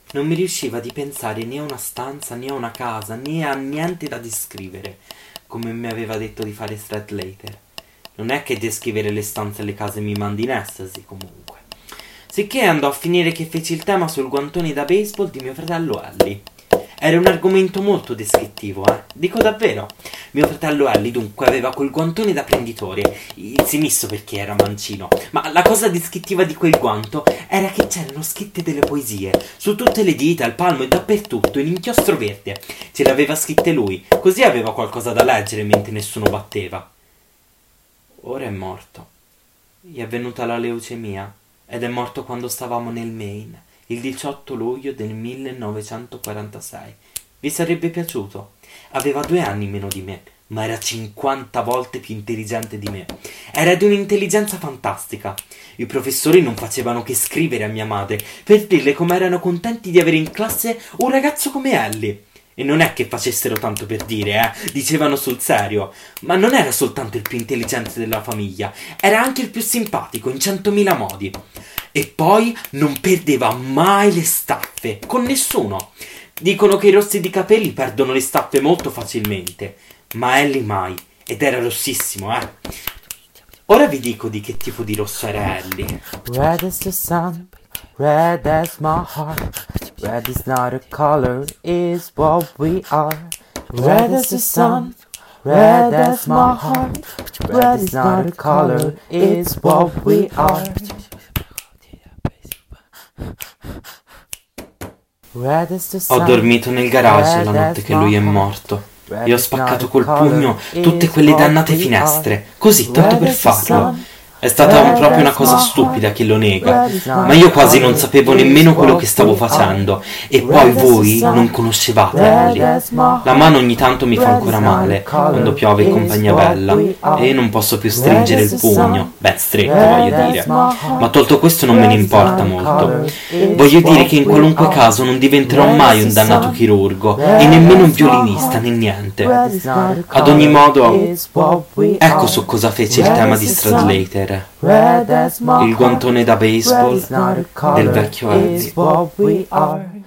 Non mi riusciva di pensare né a una stanza, né a una casa, né a niente da descrivere, come mi aveva detto di fare Stradlater. Non è che descrivere le stanze e le case mi mandi in estasi, comunque. Sicché andò a finire che feci il tema sul guantone da baseball di mio fratello Ellie. Era un argomento molto descrittivo, dico davvero. Mio fratello Ellie dunque aveva quel guantone da prenditore, il sinistro perché era mancino, ma la cosa descrittiva di quel guanto era che c'erano scritte delle poesie, su tutte le dita, al palmo e dappertutto, in inchiostro verde. Ce le aveva scritte lui, così aveva qualcosa da leggere mentre nessuno batteva. Ora è morto. Gli è venuta la leucemia ed è morto quando stavamo nel Maine, il 18 luglio del 1946. Vi sarebbe piaciuto? Aveva 2 anni meno di me, ma era 50 volte più intelligente di me. Era di un'intelligenza fantastica. I professori non facevano che scrivere a mia madre per dirle come erano contenti di avere in classe un ragazzo come Ellie. E non è che facessero tanto per dire, dicevano sul serio. Ma non era soltanto il più intelligente della famiglia, era anche il più simpatico in 100.000 modi. E poi non perdeva mai le staffe, con nessuno. Dicono che i rossi di capelli perdono le staffe molto facilmente, ma Ellie mai, ed era rossissimo, Ora vi dico di che tipo di rosso era Ellie. Red as the sun, red as my heart. Red is not a color, is what we are. Red as the sun, red as my heart. Red is not a color, is what we are. Red as the sun, Ho dormito nel garage la notte che lui è morto e ho spaccato col pugno tutte quelle dannate finestre, così, tanto per farlo. È stata proprio una cosa stupida, chi lo nega, ma io quasi non sapevo nemmeno quello che stavo facendo. E poi voi non conoscevate Ellie. La mano ogni tanto mi fa ancora male quando piove in compagnia bella e non posso più stringere il pugno, ben stretto voglio dire, ma tolto questo non me ne importa molto. Voglio dire che in qualunque caso non diventerò mai un dannato chirurgo e nemmeno un violinista né niente. Ad ogni modo, ecco su cosa fece il tema di Stradlater. Il guantone da baseball del vecchio Ellie.